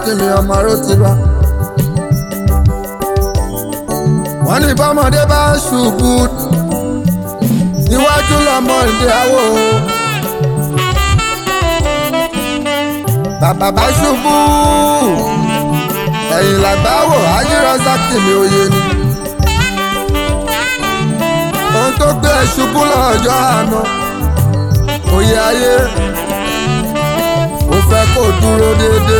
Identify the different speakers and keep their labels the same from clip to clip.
Speaker 1: Zakimi ọmọ Rótìbá. Wọ́n ní bọ́mọdé bá ṣubú níwájú lọ́mọ ìdíyàwó. Bàbá bá ṣubú ẹ̀yìn làgbà wò Ajira Zakimi oyè ni. Ohun tó gbé ṣubú lọ́jọ́ àná òye ayé ó fẹ́ kó dúró déédéé.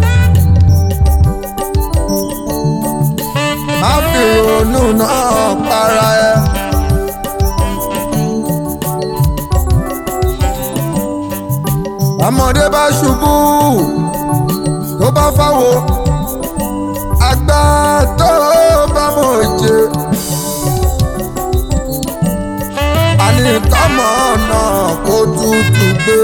Speaker 1: Má fi ronú náà para ẹ. Ọmọdé bá ṣubú tó bá fáwo àgbà tó bá mọ̀ jẹ. Àní tọ́mọ náà kó tútù gbé.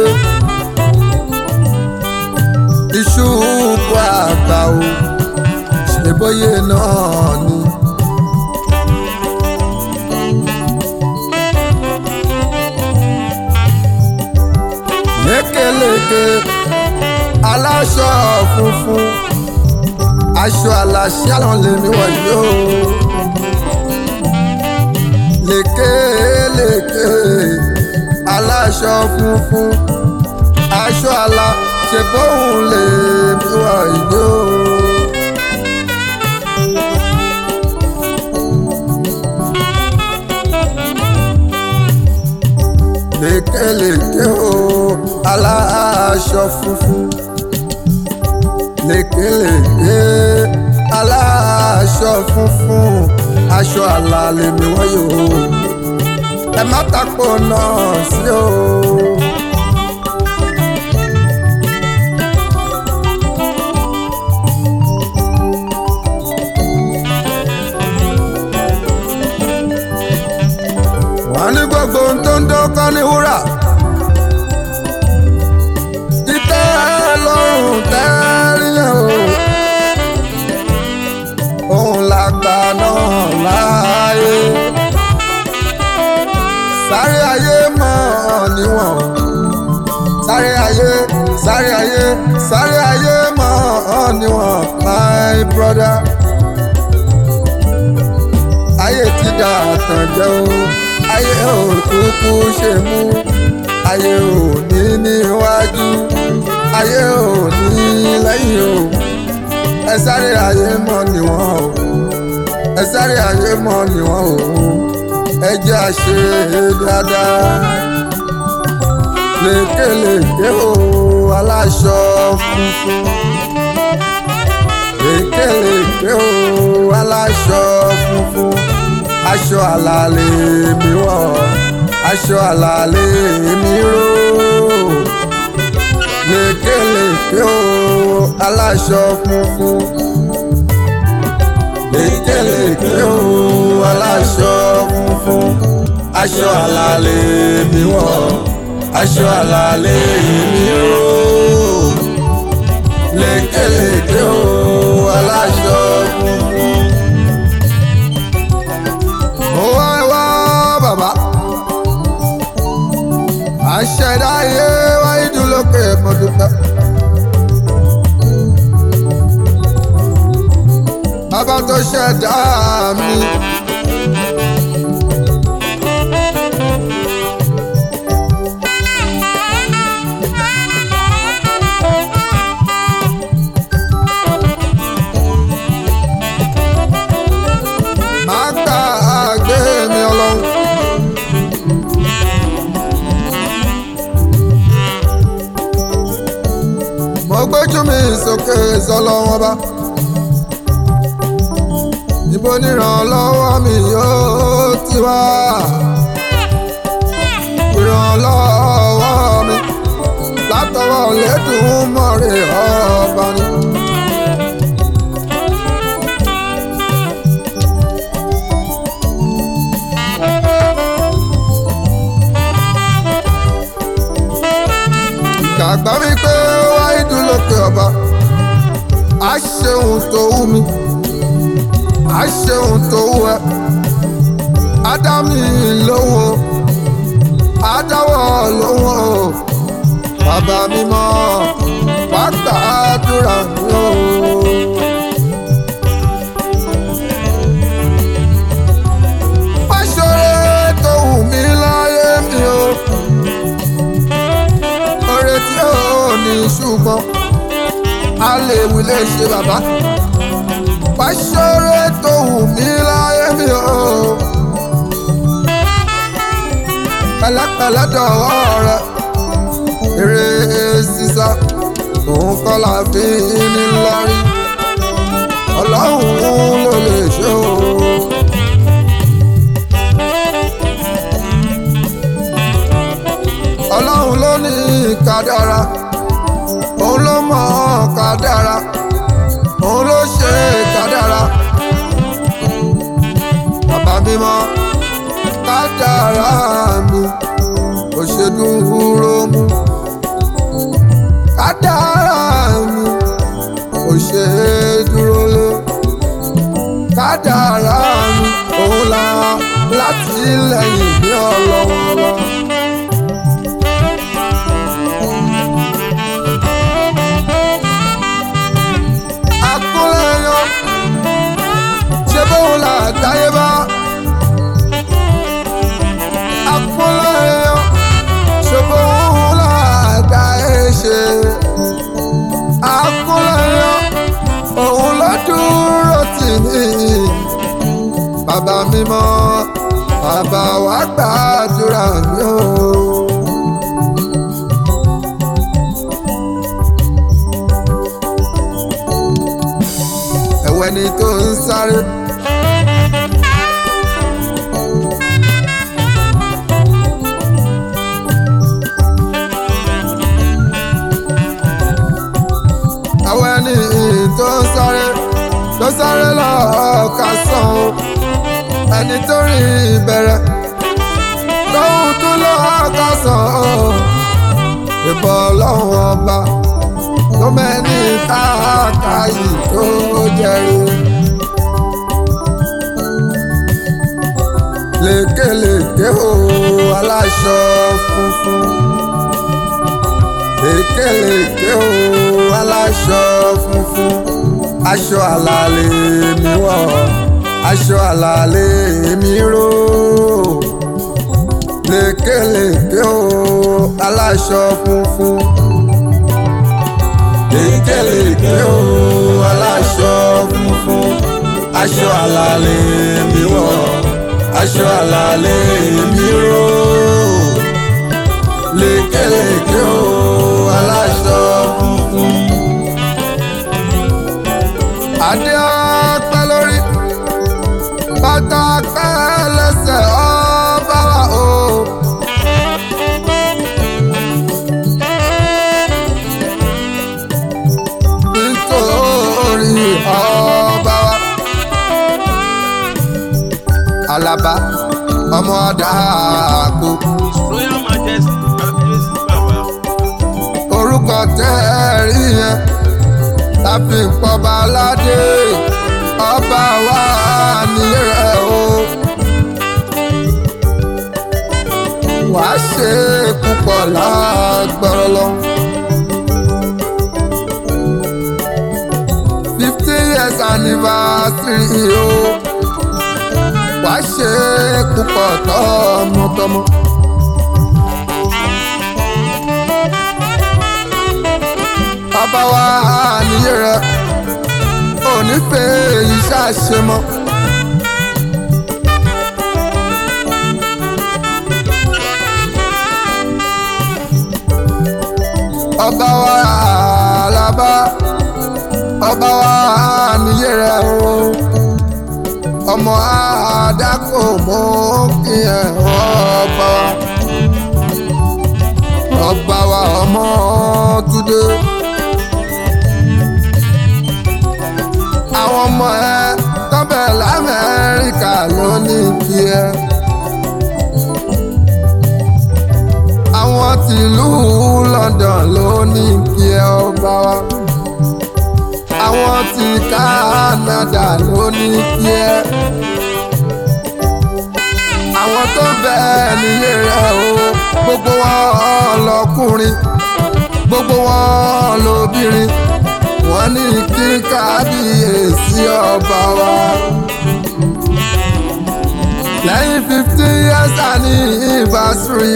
Speaker 1: Ìṣubú àgbà o ṣèbóyè náà ni. Lékeleke aláṣọ funfun aṣọ aláṣẹ àwọn lèmi wọ̀nyí o. Lékeleke aláṣọ funfun aṣọ aláṣẹ bóun lèmi wọ̀nyí o. Lékeleke o aláṣọ funfun lékeleke aláṣọ funfun aṣọ àlàlẹ̀ mi wáyò ẹ má tako náà sí o. Wọ́n ní gbogbo ohun tó ń dọ́kọ́ ní wúrà. Lọ́rùn tẹ́ríyàn o òun làgbà náà láàyè. Sáré ayé mọ́ níwọ̀n sáré ayé sáré ayé sáré ayé mọ́ níwọ̀n my brother. Ayé ti dà tàn jẹ́ o ayé ò kúkú ṣe mú ayé ò ní níwájú ayé ò ní lẹ́yìn o. Ẹ sáré ayé mọ́ níwọ̀n o ẹ sáré ayé mọ́ níwọ̀n o ẹ jẹ́ àṣe dáadáa. Lékeleke o aláṣọ funfun lékeleke o aláṣọ funfun aṣọ àlàlẹ̀ mi wọ̀ aṣọ àlàlẹ̀ mi ró. Lékeleke o aláṣọ funfun lékeleke o aláṣọ funfun aṣọ àlàlẹ̀ mi wọ̀ aṣọ àlàlẹ̀ mi ró. Lékeleke o aláṣọ funfun. Ó wá wá bàbá àṣẹdáyé wáyé dúlókè mọ́dúpẹ́. Bàbá tó ṣẹ̀dá mi. Má gbàgbé mi Ọlọ́run. Mo gbójú mi sókè sọ́lọ́run ọba. Ibo nìrànlọ́wọ́ mi yóò ti wá. Ìrànlọ́wọ́ mi látọwọ́ Olódùmarè ọba ni. Ìgbàgbọ́ mi pé wáyé dúlókè ọba á ṣe ohun tó wù mí. á ṣe ohun tó wù ẹ́, á dá mi lóhùn, á dáwọ́ lóhùn o. Bàbá mímọ́ wá gbàdúrà. gbàdúrà mi o. Wá ṣoore tó wù mí láyé mi o. Oore tí ó ní ṣùgbọ́n a lè wí lè ṣe bàbá. Wá ṣoore tó wù mí láyé mi o. Pẹ̀lẹ́pẹ̀lẹ́ dọ̀wọ́ rẹ, eré sísá òun kọ́ la fi ní lọ́rí. Ọlọ́run ló lè ṣe o. Ọlọ́run ló ní kádàrá, òun ló mọ̀ kádàrá, òun ló ṣe kádàrá. Bàbá mímọ́ kádàrá mi kò ṣe dúró mú. Kádàrá mi kò ṣe dúró lé. Kádàrá mi òun la láti lẹ́yìn ní ọlọ́wọ́lọ́. Akúnlẹ̀yàn ṣe bóun là dáyé bá. Akúnlẹ̀yàn ṣe bóun là dáyé ṣe. Akúnlẹ̀yàn òun ló dúró tì mí. Bàbá mímọ́ bàbá wa gbàdúrà mi o. Ẹ̀wẹ̀ ni tó ń sáré. Ẹ̀wẹ̀ ni tó ń sáré ló sáré lọ́ọ́ ká sàn o. Ẹni tó rìn ìbẹ̀rẹ̀ lóhun tó lọ́ọ́ ká sàn o. Ìbọn Ọlọ́run ọba tó mẹ́ni káàkiri tó jẹ́rìí. Lékelèké o aláṣọ funfun. Lékelèké o aláṣọ funfun. Aṣọ àlàlẹ̀ mi wọ̀, aṣọ àlàlẹ̀ mi ró. Lékelèké o aláṣọ funfun. Lékelèké o aláṣọ funfun. Aṣọ àlàlẹ̀ mi wọ̀, aṣọ àlàlẹ̀ mi ró. Lékelèké o aláṣọ funfun. Adé ọpẹ́ lórí, bàtà pẹ́ lẹ́sẹ̀ ọba wa o. Nítorí ọba wa Àlàbá ọmọ Àdàkọ.
Speaker 2: Royal Majesty Kábíyèsí bàbá.
Speaker 1: Orúkọ tẹ́ẹ̀rí yẹn láfi pọba aládé ọba wa nírẹ̀ o. Wàá ṣe púpọ̀ lágbọ́rọ̀ lọ. 50 years anniversary o. Wàá ṣe púpọ̀ tọmọtọmọ. Ọba wa nírẹ̀ ò ní fẹ́ iṣẹ́ àṣemọ́. Ọba wa Àlàbá, ọba wa nírẹ̀ o. Ọmọ Àdàkọ mọ́ kí ẹ ọba wa. Ọba wa ọmọ Túndé. Àwọn ọmọ ẹ tọ́bẹ̀ l'Amẹ́ríkà ló ní kí ẹ. Àwọn tìlú London ló ní kí ẹ ọba wa. Àwọn ti Canada ló ní kí ẹ. Àwọn tó bẹ́ẹ̀ nílé rẹ̀ o, gbogbo wọn lọkùnrin, gbogbo wọn lóbìnrin. wọ́n ní kí kábíyèsí ọba wa. lẹ́yìn 15 years anniversary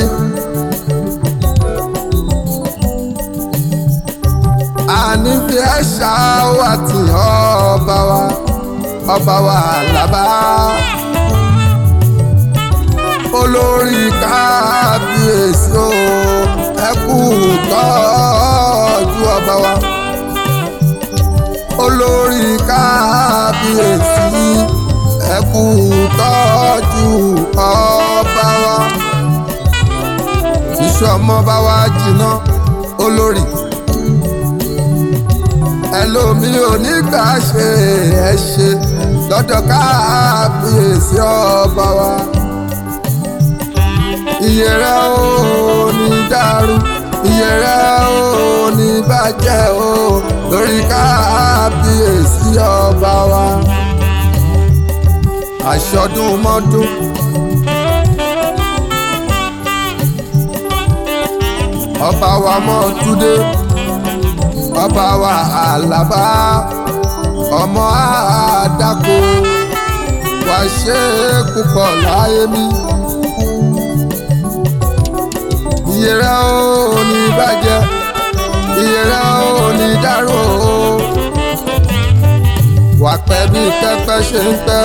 Speaker 1: ànífi ẹ̀ṣá wà tí ọba wa Àlàbá olórí kábíyèsí o ẹ kú tọ́jú ọba wa olórí kábíyèsí ẹ kú tọ́jú ọba wa iṣu ọmọ bá wa jìnnà olórí ẹlòmí onígbà ṣe ẹ ṣe lọ́dọ̀ kábíyèsí ọba wa iye rẹ ò ní dàrú iye rẹ ò ní bàjẹ́ o lórí kábíyèsí ọba wa àṣọdún mọ́dún ọba wa Mọ́túndé ọba wa Àlàbá ọmọ àdàkọ wá ṣe púpọ̀ láyé mi iye rẹ ò ní bàjẹ́ iye rẹ ò ní dàrú wà pẹ́ bí pẹ́pẹ́ ṣe ń pẹ́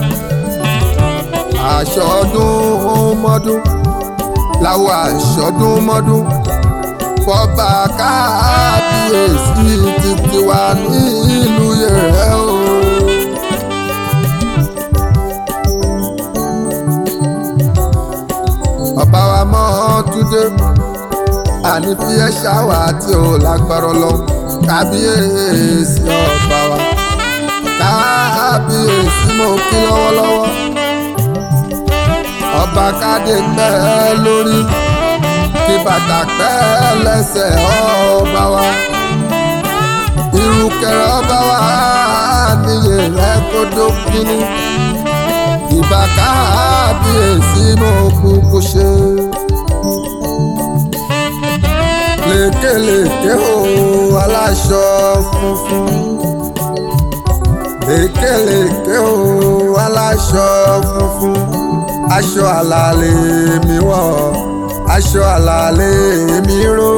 Speaker 1: àṣọdún mọ́dún láwọn àṣọdún mọ́dún fọba kábíyèsí títí wà ní ìlú Yẹ̀rẹ́ o. ọba wa Mọ́túndé ànífi ẹ̀ṣá wà tí ò lágbára lọ kábíyèsí ọba wa kábíyèsí mo kí lọ́wọ́lọ́wọ́ ọba kádé pẹ́ lórí kí bàtà pẹ́ lẹ́sẹ̀ ọba wa ìrùkẹ̀rẹ̀ ọba wa níyè rẹ̀ kó dókínú ìbà kábíyèsí mo kúkú ṣe. lékelèké o aláṣọ funfun lékelèké o aláṣọ funfun aṣọ àlàlẹ̀ mi wọ̀ aṣọ àlàlẹ̀ mi ró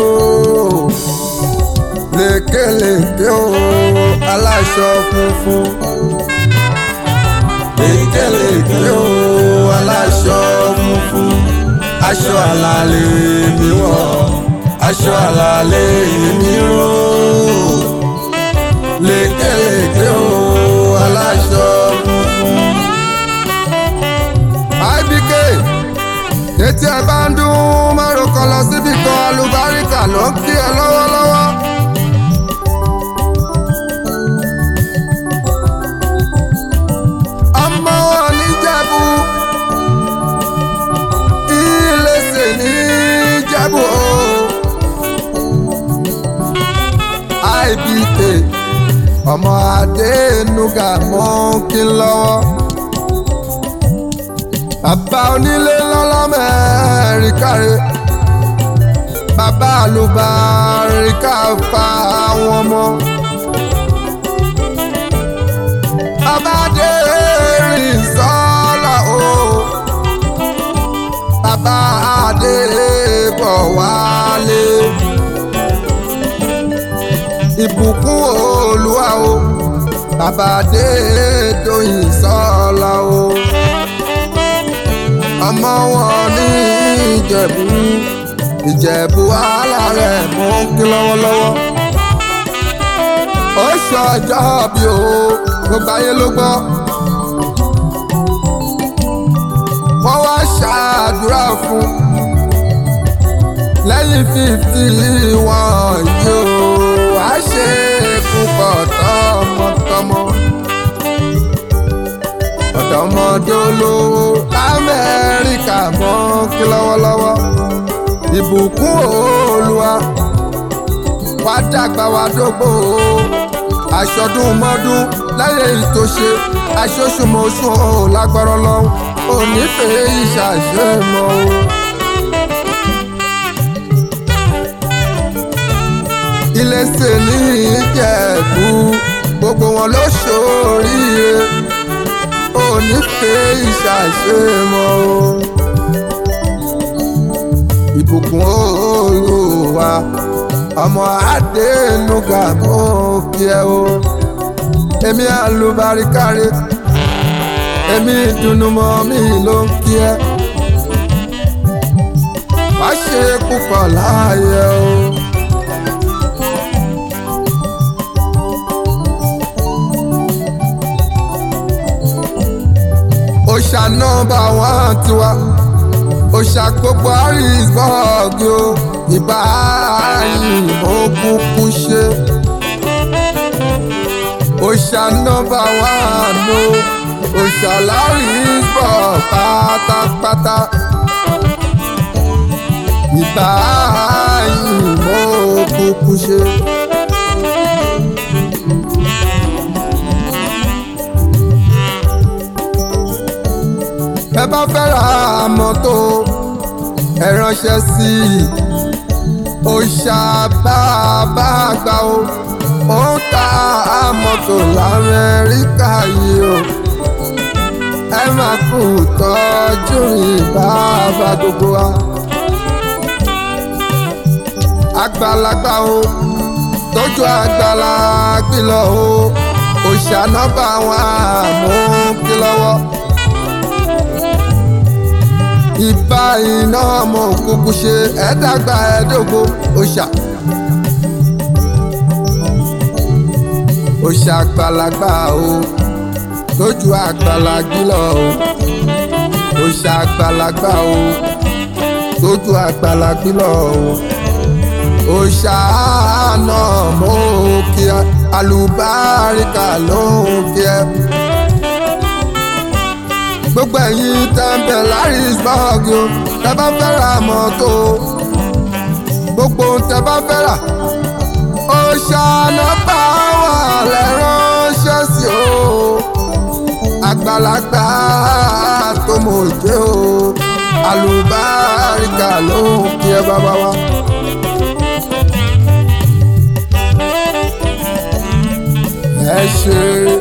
Speaker 1: lékelèké o aláṣọ funfun lékelèké o aláṣọ funfun aṣọ àlàlẹ̀ mi wọ̀ aṣọ àlàlẹ̀ mi ró lékelèké o aláṣọ funfun. IBK etí ẹ bá ń dún márùn kan lọ síbi kan alùbáríkà ló ń kí ẹ lọ́wọ́lọ́wọ́. ọmọ níjẹ̀bú Iléṣè níjẹ̀bú o IBK ọmọ Adénúgà mọ́ kí n lọ́wọ́. bàbá onílé lọ́lá mẹ́ríkà rẹ̀ bàbá àlùbáríkà fa àwọn ọmọ. bàbá adérìn sọ́lá o bàbá adébọ̀ wálé ìbùkún Olúwa o bàbá adédọ̀yìn sọ́lá o ọmọ wọn ní Ìjẹ̀bú wàhálà rẹ̀ mú kí lọ́wọ́lọ́wọ́. ó ṣọjọ́ bí o gbogbo ayé ló gbọ́. wọ́n wá ṣàdúrà fún lẹ́yìn 50 wọn yóò wá ṣe púpọ̀ tọmọtọmọ. ọ̀dọ́mọdé olówó Amẹ́ríkà mọ́ kí lọ́wọ́lọ́wọ́. ìbùkún Olúwa wá dàgbà wá dógbò aṣọdún mọ́dún lẹ́yìn ìtòṣe aṣoṣùmọ̀ṣù lágbára lọ́wọ́ onífẹ̀ẹ́ ìṣàṣẹ mọ́ o. Iléṣè ní Ìjẹ̀bú gbogbo wọn ló ṣoríire onífẹ́ ìṣàṣe mọ́ o. Ìbùkún Olúwa ọmọ Adénúgà mọ́ kí ẹ o. Èmi àlùbáríkàrè èmi ìdùnnú mọ́ mi ló ń kí ẹ. Wá ṣe púpọ̀ láàyè o. Òòṣà nọ́mbà wán tiwa òòṣà gbogbo Harrisburg o. Ìbà yìí mo kúkú ṣe. Òòṣà nọ́mbà wán o. Òòṣà Harrisburg pátápátá. Ìbà yìí mo kúkú ṣe. Ẹ bá fẹ́ ra mọ́tò ẹ ránṣẹ́ sí Òòṣà bàbá àgbà o. Ó ń ta mọ́tò l'Amẹ́ríkà yìí o. Ẹ máa kú tọ́jú bàbá gbogbo wa. Àgbàlagbà o tọ́jú àgbàlagbì lọ o. Òòṣà nọ́mbà wọn àmú kí lọ́wọ́. Ìbà iná ọmọ òkúkú ṣe ẹ̀ẹ́dàgbà ẹ̀ẹ́dógó òòṣà. Òòṣà àgbàlagbà o tójú àgbàlagbì lọ o. Òòṣà àgbàlagbà o tójú àgbàlagbì lọ o. Òòṣà náà mọ́ kí ẹ àlùbáríkà ló ń kí ẹ. Gbogbo ẹ̀yin tẹ́ńbẹ̀ Harrisburg o. Tẹ́ bá fẹ́ ra mọ́tò gbogbo tẹ́ bá fẹ́ rà Òòṣà nọ́mbà wà lẹ́ránṣẹ́ sí o. Àgbàlagbà tó mọ̀ jẹ́ o. Àlùbáríkà ló ń kí ẹ bàbá wa. Ẹ ṣe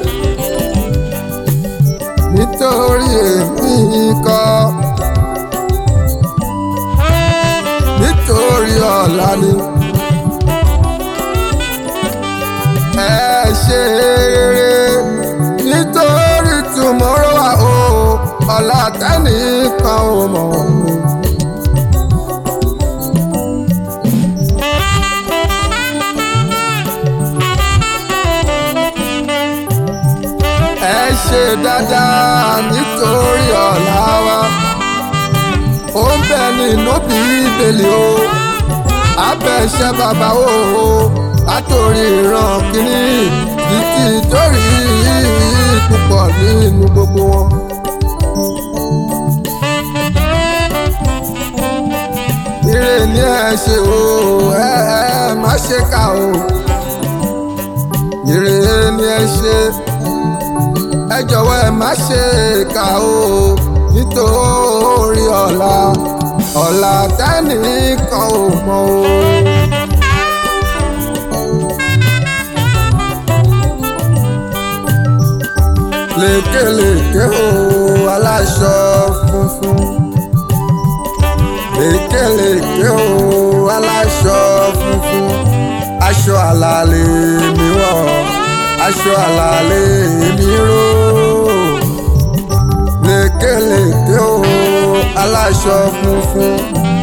Speaker 1: nítorí èmi kọ́ nítorí ọ̀la ni. Ẹ ṣe rere nítorí tomorrow wa o. Ọ̀la tẹ́nìkan ò mọ̀. Ẹ ṣe dáadáa nítorí ọ̀la wa. Ó ń bẹ nínú Bíbélì o. Abẹ́ṣẹ́ bàbá o. Látòrí ìran kìíní títí torí púpọ̀ nínú gbogbo wọn. Ire ni ẹ ṣe o. Ẹ má ṣe kà o. Ire ni ẹ ṣe. Ẹ jọ̀wọ́ ẹ má ṣe kà o. Nítorí ọ̀la tẹ́nìkan ò mọ̀ o. Lékelèké o aláṣọ funfun. Lékelèké o aláṣọ funfun. Aṣọ àlàlẹ̀ mi wọ̀, aṣọ àlàlẹ̀ mi ró. Lékelèké o aláṣọ funfun.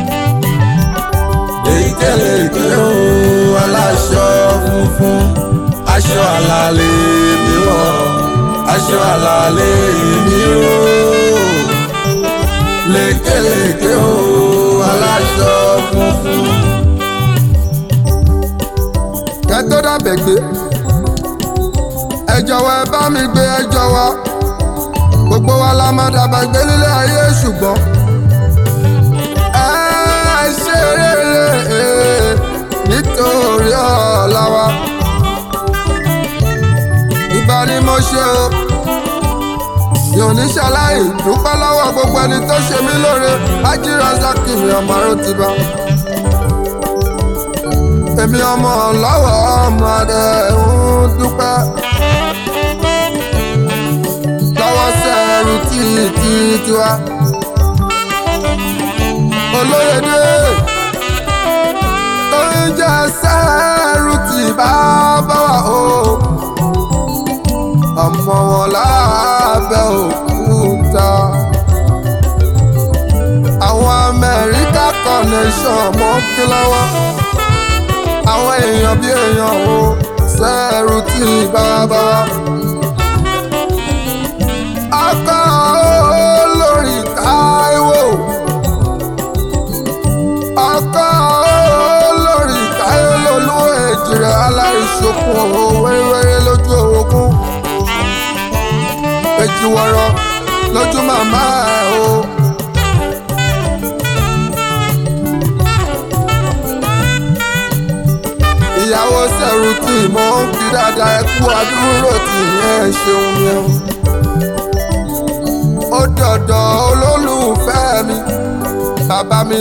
Speaker 1: Lékelèké o aláṣọ funfun. Aṣọ àlàlẹ̀ mi wọ̀, aṣọ àlàlẹ̀ mi ró. Lékelèké o aláṣọ funfun. Kẹ́ tó dábẹ̀ gbé ẹ jọ̀wọ́ ẹ bá mi gbé ẹ jọ̀wọ́. Gbogbo wa la máa dàgbà gbé nílé ayé ṣùgbọ́n ẹ ṣe rere nítorí ọ̀la wa. Ìbà ni mo ṣe o. Mi ò ní ṣaláì dúpẹ́ lọ́wọ́ gbogbo ẹni tó ṣe mí lóore. Hájì Razaki mi ọmọ Àròtìbá. èmi ọmọ lọ́wọ́ ọmọdé ń dúpẹ́ lọ́wọ́ sẹ́rù títí tiwa olóyèdè tó ń jẹ́ sẹ́rù tí bàbá wa o ọmọ wọn lábẹ́ òkúta àwọn Amẹ́ríkà connection mọ́ kí lọ́wọ́ àwọn èèyàn bí èèyàn o sẹ́rù tí bàbá wa ọkọ̀ olórí Táíwò ọkọ̀ olórí Táíwò lolúwo èjìrẹ́ aláìṣokùn owó wẹ́rẹ́wẹ́rẹ́ lójú orogún èjì wọ̀rọ̀ lójú màmá ẹ̀ o. ìyàwó sẹ́rù tí mo ń fi dáadáa ẹkú àdúró tì yẹn ṣeun yẹn ó dọ̀dọ̀ olólùfẹ́ mi bàbá mi.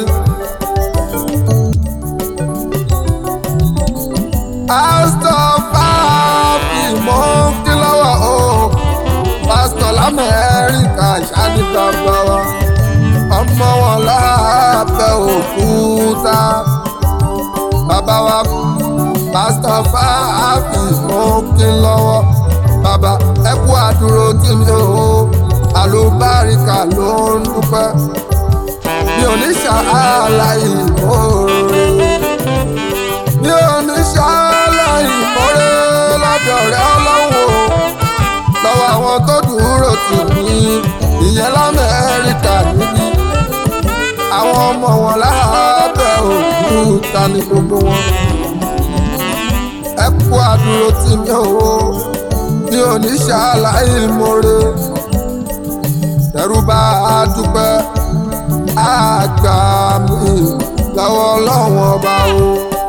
Speaker 1: pásítọ̀ fáàbì mo ń kí lọ́wọ́ o pásítọ̀ l'Amẹ́ríkà ṣáni bàbá wa ọmọ wọn lábẹ́ òkúta bàbá wa pásítọ̀ fáàbì mo ń kí lọ́wọ́ bàbá ẹ kú àdúró tì mí o àlùbáríkà ló ń dúpẹ́ mi ò ní ṣàlàyé ìmọ̀ọ́rẹ́ mi ò ní ṣàlàyé ìmọ̀ọ́rẹ́ lọ́dọ̀ rẹ Ọlọ́run lọ́wọ́ àwọn tó dúró tì mí ìyẹn l'Amẹ́ríkà níbí àwọn ọmọ wọn lábẹ́ òkúta ní gbogbo wọn ẹ kú àdúró tì mí o mi ò ní ṣàlàyé ìmọ̀ọ́rẹ́ ẹrú bá a dúpẹ́ àgbà mi lọ́wọ́ Ọlọ́run ọba o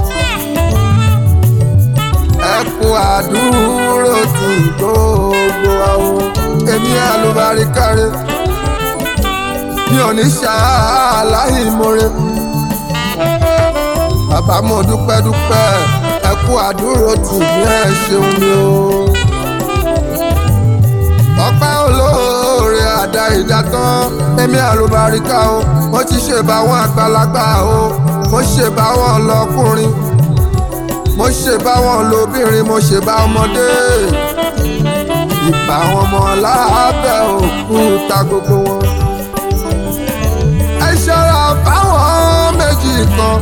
Speaker 1: ẹ kú àdúró tí gbogbo wa o èmi àlùbáríkà rẹ mi ò ní ṣàlàyé ìmọ̀ọ́rẹ́ bàbá mo dúpẹ́ ẹ kú àdúró tí mi ẹ ṣeun mi o ọpẹ́ olóore àdá ìdátán èmi àlùbáríkà o mo ti ṣe báwọn àgbàlagbà o mo ṣe báwọn lọkùnrin mo ṣe báwọn lóbìnrin mo ṣe bá ọmọdé ìbá wọn ọmọ lábẹ́ òkúta gbogbo wọn. ẹ ṣọ́ra fáwọn méjì kan.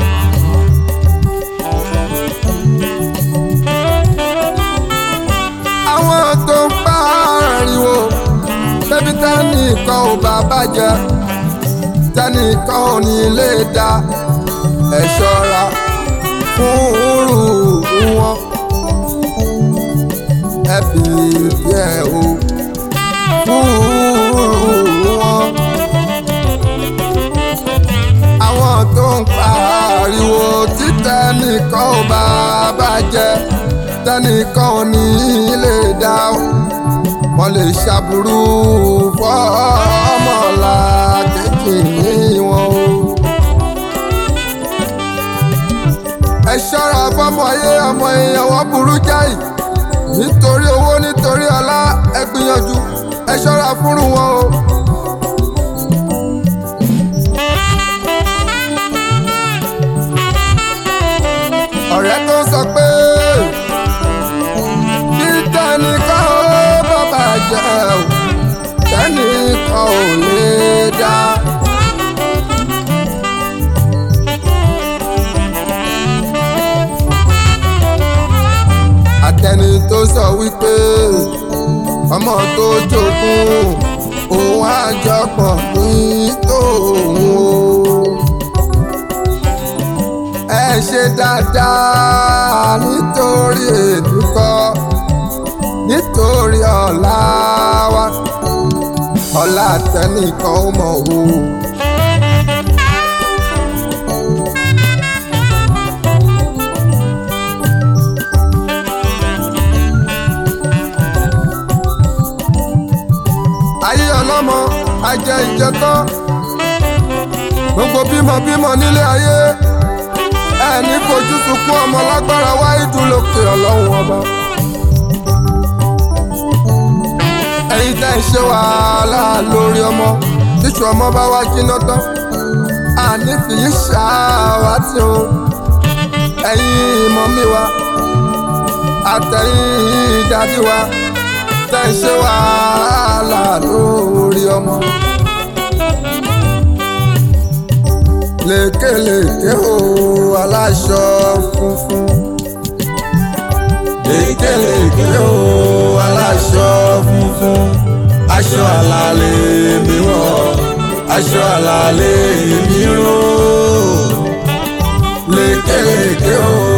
Speaker 1: àwọn tó ń pariwo bẹ́bí tẹ́nìkan ò bá bàjẹ́ tẹ́nìkan ò ní lè dá ẹ ṣọ́ra fún òru wọn ẹ bìbí ẹ o fún òru wọn. àwọn tó ń pariwo tí tẹ́nìkan ò bá bàjẹ́ tẹ́nìkan ò ní lè dá wọ́n lè ṣàbùrú fọ́mọ̀lá kékeré wọn o. ẹ ṣọ́ra fọ́mọ ayé ọmọ èèyàn wọ́n burú jáì nítorí owó nítorí ọlá ẹ gbìyànjú ẹ ṣọ́ra fúnrú wọn o. ọ̀rẹ́ tó ń sọ pé tẹ́nìkan ó bàbá jẹ́ ò tẹ́nìkan ò lè dá. àtẹni tó sọ wípé ọmọ tó jogún òun àjọpọ̀ ní tòun o. ẹ ṣe dáadáa nítorí èdúkọ́ nítorí ọ̀la wa ọ̀la tẹ́nìkan ó mọ̀ o. ayé ọlọ́mọ ajẹ́ ìjẹtọ́ gbogbo bímọ nílé ayé ẹ ẹni fojú sunkún ọmọ lágbára wá ìdúlókè ọlọ́run ọba. ẹ̀yin tẹ́ ń ṣe wàhálà lórí ọmọ tíṣù ọmọ bá wá jiná tán àní fìyí ṣàwátì o. ẹ̀yin mọ́mí wa àtẹ̀yìn dádì wa tẹ́ ń ṣe wàhálà lórí ọmọ. lékelèké o aláṣọ funfun. lékelèké o aláṣọ funfun. aṣọ àlàlẹ̀ mi wọ̀ aṣọ àlàlẹ̀ mi ró. lékelèké o